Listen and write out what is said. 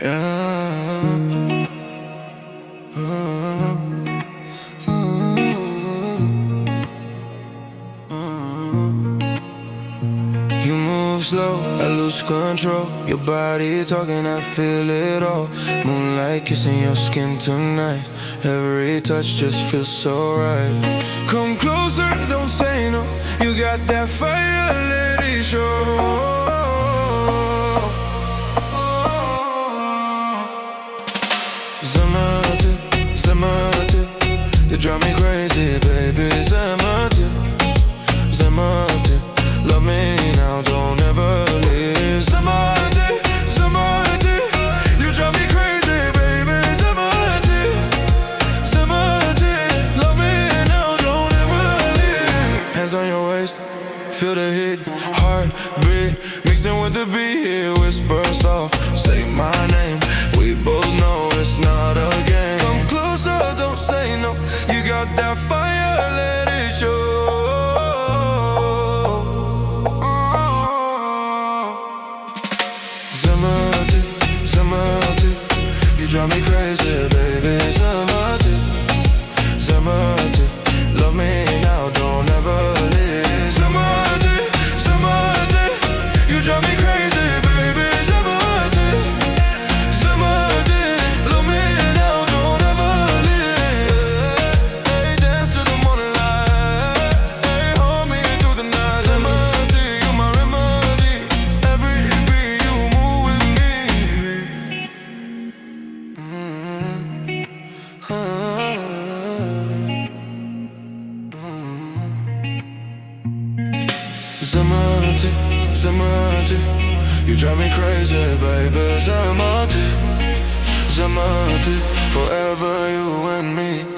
Yeah. You move slow, I lose control. Your body talking, I feel it all. Moonlight kissing your skin tonight. Every touch just feels so right. Come closer, don't say no. You got that fire, let it show. Zamaatu, you drive me crazy, baby. Zamaatu, love me now, don't ever leave. Zamaatu, you drive me crazy, baby. Zamaatu, love me now, don't ever leave. Hands on your waist, feel the heat, heartbeat mixing with the beat. Here, whisper soft, say my name. We both know it's not a game. Come closer, don't say no. You got that fire, let it show. Zamaatu, you drive me crazy, baby. Zamaatu, love me now, don't ever leave. Zamaatu, you drive me crazy, baby. Zamaatu, love me now, don't ever leave. Hey, dance to the morning light. Hey, hold me through the night. Zamaatu, you're my remedy. Every beat you move with me. Zamaatu, you drive me crazy, baby. Zamaatu, forever you and me.